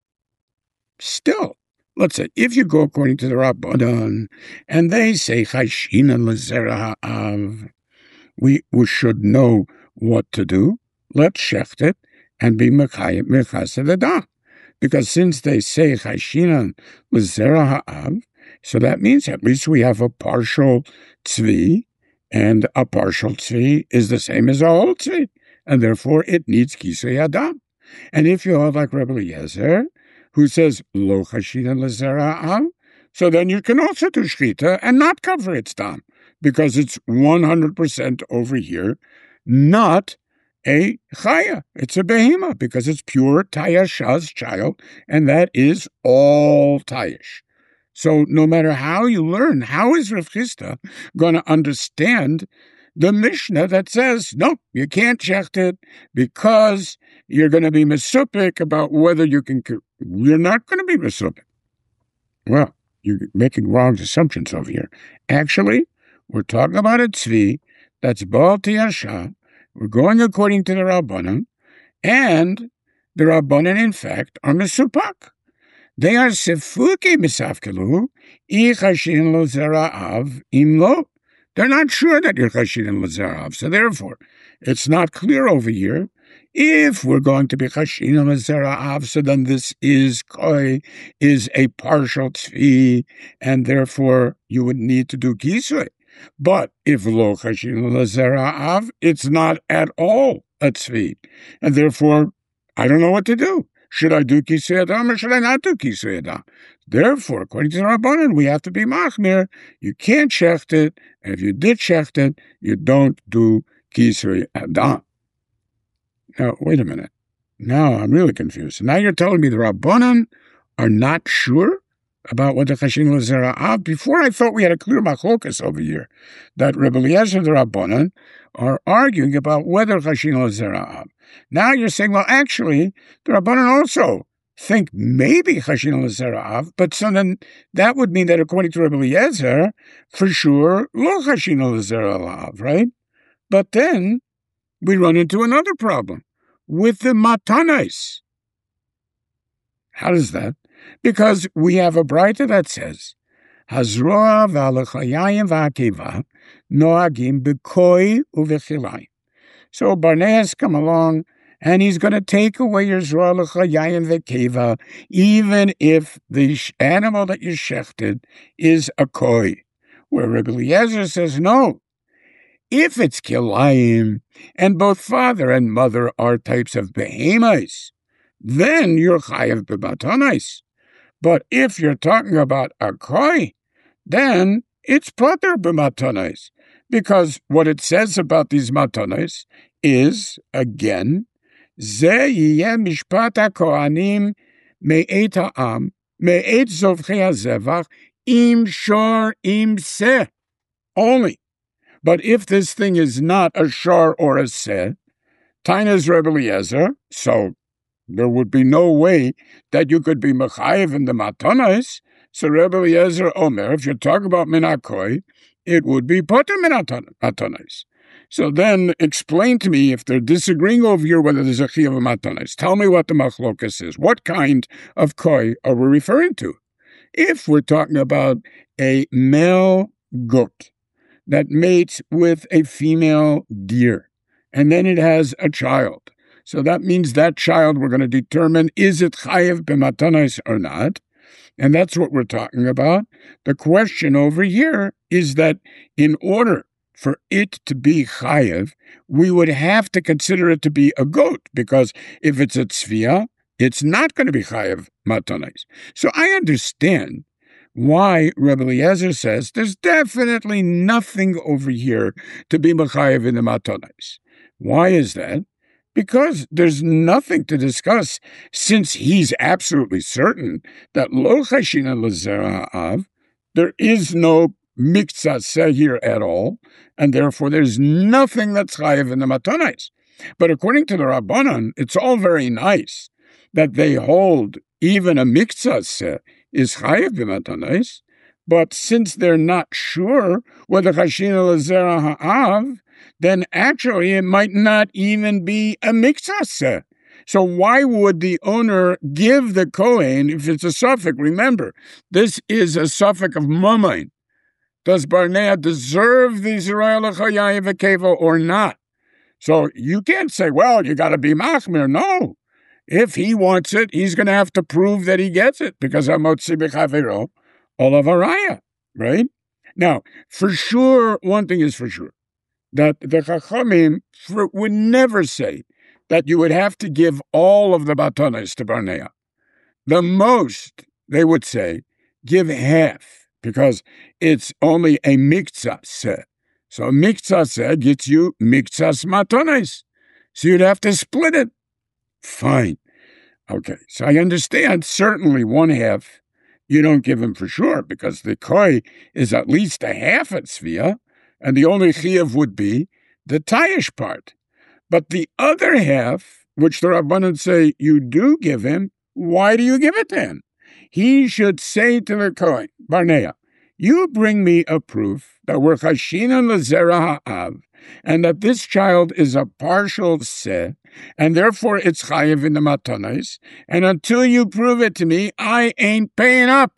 Still, let's say, if you go according to the Rabbanan, and they say chayshina lezera ha'av, we, we should know what to do. Let's shecht it and be mechaseh the dam. Because since they say chayshina lezera ha'av, so that means at least we have a partial tzvi, and a partial tzvi is the same as a whole tzvi, and therefore it needs kisei adam. And if you have like Rebbe Eliezer, who says lo chayshina lezera ha'av, so then you can also do shchita and not cover its dam, because it's one hundred percent over here, not a chaya. It's a behema, because it's pure tayash's child, and that is all tayash. So no matter how you learn, how is Rav Chisda going to understand the Mishnah that says, no, you can't shecht it because you're going to be mesupik about whether you can, you're not going to be mesupik. Well, you're making wrong assumptions over here. Actually, we're talking about a tzvi that's Baal Tiyasha. We're going according to the Rabbanan, and the Rabbanan, in fact, are mesupak. They are sefuke misafkelu, I chashin lo zera'av im lo. They're not sure that you're chashin lo zera'av. So therefore, it's not clear over here. If we're going to be chashin lo zera'av, so then this is koi, is a partial tzvi, and therefore you would need to do kisui. But if lo chashin lo zera'av, it's not at all a tzvi, and therefore I don't know what to do. Should I do kisei adam or should I not do kisei adam? Therefore, according to the Rabbanan, we have to be machmir. You can't shecht it, and if you did shecht it, you don't do kisei adam. Now, wait a minute. Now I'm really confused. Now you're telling me the Rabbanan are not sure about what the chashin l'zera'av? Before I thought we had a clear machlokas over here, that Rebbe Eliezer and the Rabbanan are arguing about whether chashin l'zera'av. Now you're saying, well, actually, the Rabbanan also think maybe chashin l'zera'av, but so then that would mean that according to Rebbe Eliezer, for sure, lo chashin l'zera'av, right? But then we run into another problem with the matanais. How does that? Because we have a braita that says, Hazroa v'alechayayim v'akeva noagim b'koi u'v'chilayim. So Barnea has come along, and he's going to take away your zroa l'chayayim v'akeva, even if the animal that you shechted is a koi. Where Rebbe Eliezer says, no. If it's kilayim, and both father and mother are types of behemoths, then you're chayav b'matanais. But if you're talking about a koi, then it's pater b'matanais, because what it says about these matanais is, again, ze yiyeh mishpat ha'kohanim me'et ha'am, me'et zovchei ha'zevach, im shor im seh, only. But if this thing is not a shor or a seh, Taina's Rebbe Eliezer, so there would be no way that you could be mechayev in the matanas. So Rebbe Eliezer Omer, if you're talking about minakoi, it would be poter matanas. So then explain to me, if they're disagreeing over here whether there's a chiyuv of matanas, tell me what the machlokas is. What kind of koi are we referring to? If we're talking about a male goat that mates with a female deer, and then it has a child, so that means that child, we're going to determine, is it chayev b'matanos or not? And that's what we're talking about. The question over here is that in order for it to be chayev, we would have to consider it to be a goat, because if it's a tzviya, it's not going to be chayev matanos. So I understand why Rebbe Eliezer says there's definitely nothing over here to be mechayev in the matanos. Why is that? because there's nothing to discuss, since he's absolutely certain that lo chashina l'zera ha'av, there is no miktzah seh here at all, and therefore there's nothing that's chayiv in the matanos. But according to the Rabbanan, it's all very nice that they hold even a miktzah seh is chayiv b'matanos, but since they're not sure whether chashina l'zera ha'av, then actually it might not even be a miktzah seh. So why would the owner give the Kohen if it's a suffix? Remember, this is a suffix of mamain. Does Barnea deserve the Zerah l'chayayin v'keva or not? So you can't say, well, you got to be machmir. No. If he wants it, he's going to have to prove that he gets it, because hamotzi b'chavero olav haraya, right? Now, for sure, one thing is for sure, that the Chachamim would never say that you would have to give all of the batanas to Barnea. The most, they would say, give half, because it's only a miktzah seh. So a miktzah seh gets you miktzahs matanas. So you'd have to split it. Fine. Okay, so I understand certainly one half you don't give him for sure, because the koi is at least a half at tzviyah, and the only chiyuv would be the tayish part. But the other half, which the Rabbanan say you do give him, why do you give it to him? He should say to the Kohen, Barnea, you bring me a proof that we're chashina l'zera ha'av, and that this child is a partial seh, and therefore it's chayiv in the matanos, and until you prove it to me, I ain't paying up.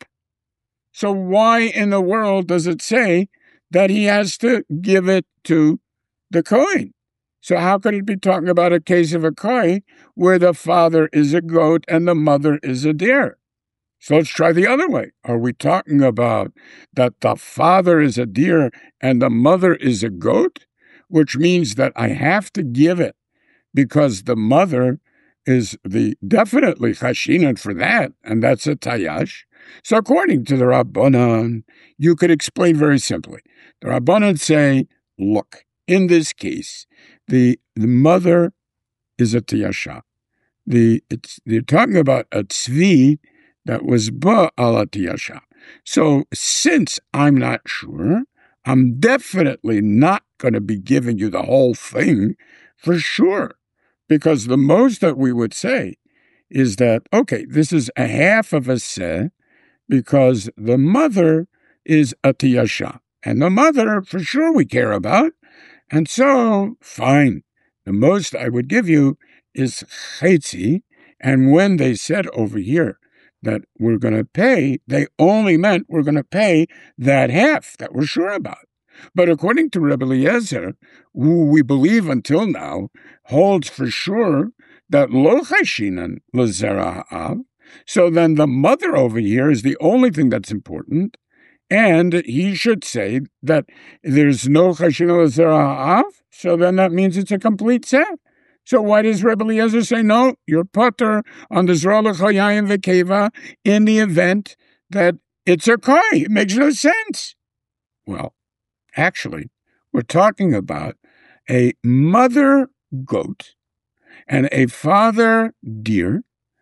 So why in the world does it say that he has to give it to the Kohen? So how could it be talking about a case of a koi where the father is a goat and the mother is a deer? So let's try the other way. Are we talking about that the father is a deer and the mother is a goat, which means that I have to give it because the mother is the definitely chashinan for that, and that's a tayash? So according to the Rabbanan, you could explain very simply. The Rabbanan say, look, in this case, the the mother is a tiyasha. The it's they're talking about a tzvi that was ba ala tiyasha. So since I'm not sure, I'm definitely not going to be giving you the whole thing for sure, because the most that we would say is that okay, this is a half of a seh, because the mother is a tiyasha, and the mother for sure we care about. And so, fine, the most I would give you is chetzi, and when they said over here that we're going to pay, they only meant we're going to pay that half that we're sure about. But according to Rebbe Eliezer, who we believe until now holds for sure that lo chashinan l'zera ha'av, so then the mother over here is the only thing that's important, and he should say that there's no chashinan l'zera ha'av, so then that means it's a complete set. So why does Rebbe Eliezer say, no, you're putter on the zera l'chayayin v'keva in the event that it's a koi? It makes no sense. Well, actually, we're talking about a mother goat and a father deer.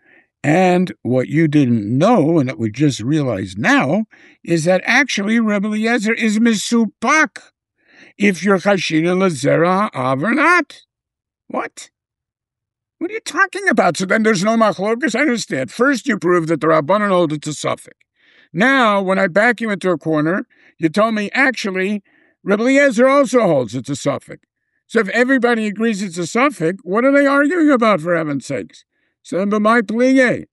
And what you didn't know, and that we just realized now, is that actually Rebbe Eliezer is misupak if you're chashinan l'zera ha'av or not. What? What are you talking about? So then there's no machlokas? I understand. First you prove that the Rabbanan hold it's a suffix. Now, when I back you into a corner, you told me, actually, Rebbe Eliezer also holds it's a suffix. So if everybody agrees it's a suffix, what are they arguing about, for heaven's sakes? So then, my plige.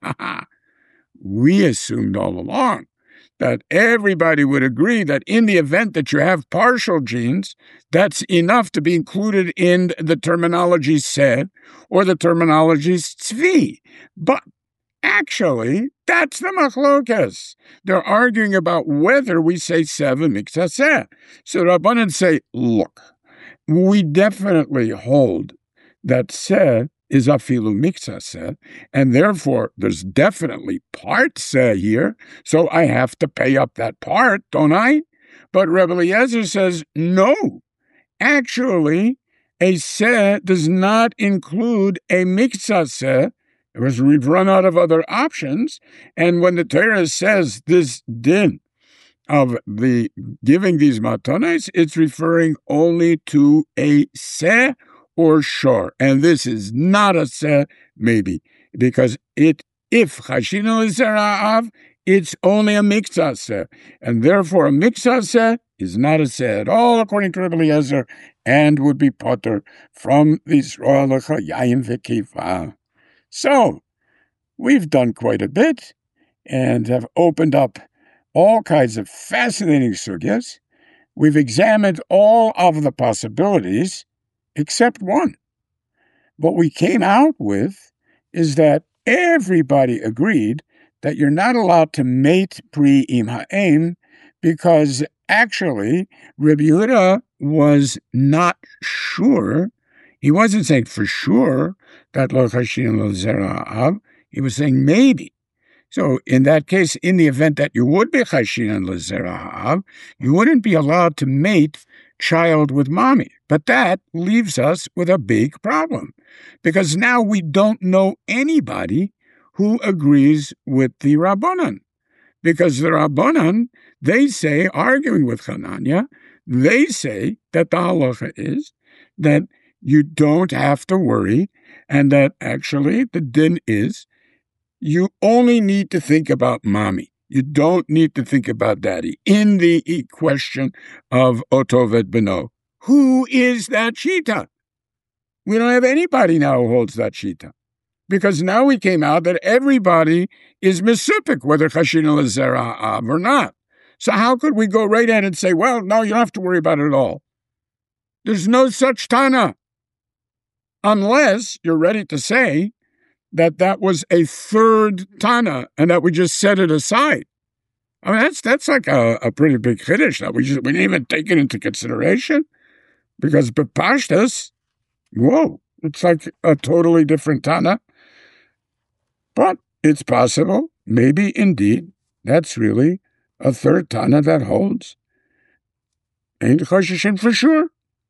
We assumed all along that everybody would agree that in the event that you have partial genes, that's enough to be included in the terminology said or the terminology tzvi. But actually, that's the machlokas. They're arguing about whether we say seven miktzah seh. So Rabbanan say, look, we definitely hold that seh is afilu miktzah seh, and therefore there's definitely part seh here, so I have to pay up that part, don't I? But Rebbe Eliezer says, no, actually, a seh does not include a mikzah seh, because we've run out of other options. And when the Torah says this din of the giving these matanos, it's referring only to a seh or shor. And this is not a seh, maybe, because it, if chashina l'zera'av, it's only a mikzah seh. And therefore a mikzah seh is not a seh at all, according to Rabbi Eliezer, and would be potter from the Yisrael l'chayayim v'kifa. So, we've done quite a bit and have opened up all kinds of fascinating sugyas. We've examined all of the possibilities except one. What we came out with is that everybody agreed that you're not allowed to mate pri im ha'em because actually Rabbi Yehuda was not sure. He wasn't saying for sure that lo chashin lo zera'av. He was saying maybe. So in that case, in the event that you would be chashin lo zera'av, you wouldn't be allowed to mate child with mommy. But that leaves us with a big problem, because now we don't know anybody who agrees with the Rabbanan. Because the Rabbanan, they say, arguing with Hananya, they say that the halacha is that you don't have to worry, and that actually the din is you only need to think about mommy. You don't need to think about daddy in the question of Otoved Beno. Who is that shita? We don't have anybody now who holds that shita, because now we came out that everybody is misupik, whether chashin l'zera'av or not. So how could we go right in and say, well, no, you don't have to worry about it at all? There's no such Tana, unless you're ready to say that that was a third Tana and that we just set it aside. I mean, that's that's like a, a pretty big chiddush that we just we didn't even take it into consideration, because bepashtas, whoa, it's like a totally different Tana. But it's possible, maybe indeed, that's really a third Tana that holds. Ain't choshishin for sure.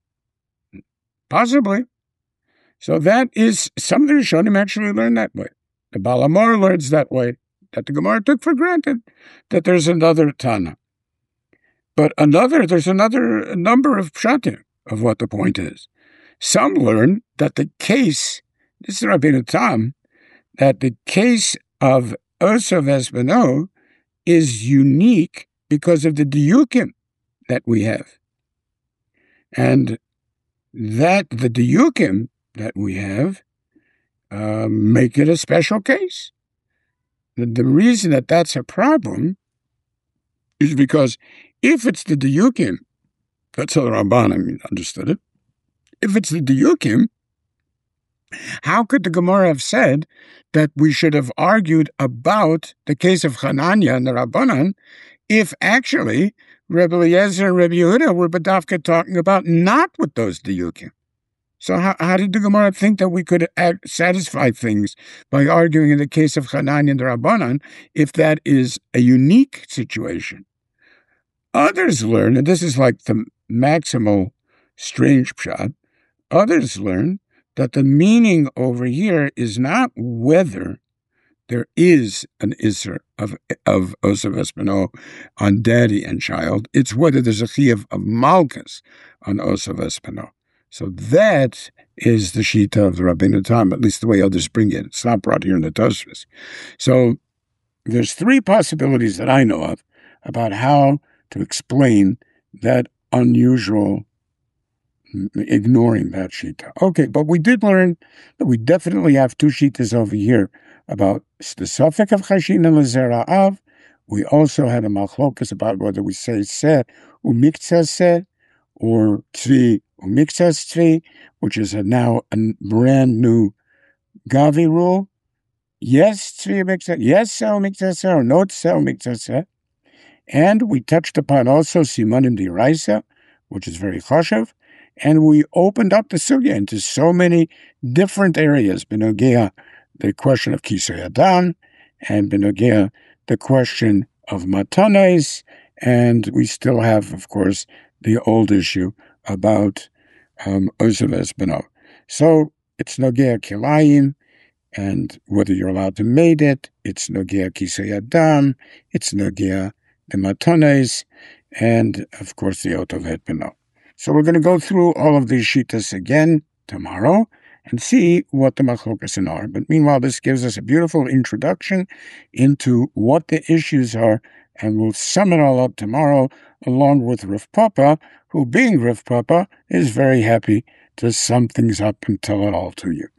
Possibly. So that is, some of the Rishonim actually learn that way. The Baal HaMaor learns that way, that the Gemara took for granted that there's another Tana. But another, there's another number of pshatim of what the point is. Some learn that the case, this is Rabbeinu Tam, that the case of Osav Esbeno is unique because of the diyukim that we have. And that the diyukim that we have uh, make it a special case. The, the reason that that's a problem is because if it's the diyukim, that's how the Ramban, I mean, understood it. If it's the diyukim, how could the Gemara have said that we should have argued about the case of Hananya and the Rabbanan if actually Rebbe Eliezer and Rebbe Yehuda were Badavka talking about not with those diyukim? So how, how did the Gemara think that we could act, satisfy things by arguing in the case of Hananya and the Rabbanan if that is a unique situation? Others learn, and this is like the maximal strange pshat, others learn that the meaning over here is not whether there is an Isser of, of Osav Esbeno on daddy and child, it's whether there's a chiyuv of Malkus on Osav Esbeno. So that is the shita of the Rabbeinu Tam, at least the way others bring it. It's not brought here in the Tosfos. So there's three possibilities that I know of about how to explain that unusual ignoring that shita. Okay, but we did learn that we definitely have two shitas over here about the suffix of chashin and l'zera'av. We also had a machlokas about whether we say seh umiktzah seh or tzvi umiktzah tzvi, which is a now a brand new Gavi rule. Yes, tzvi umiktzah, yes, seh umiktzah seh, or no seh umiktzah seh. And we touched upon also simanim d'iraisa, which is very chashav. And we opened up the sugya into so many different areas. Benogea, the question of kisei adam, and benogea, the question of matanes, and we still have, of course, the old issue about um, Ozeles Beno. So it's Nogea Kilayim, and whether you're allowed to mate it, it's Nogea Kisei Adam, it's Nogea Dematones, and of course the Otovet Beno. So we're going to go through all of these shitas again tomorrow and see what the machlokas are. But meanwhile, this gives us a beautiful introduction into what the issues are, and we'll sum it all up tomorrow along with Rav Papa, who, being Rav Papa, is very happy to sum things up and tell it all to you.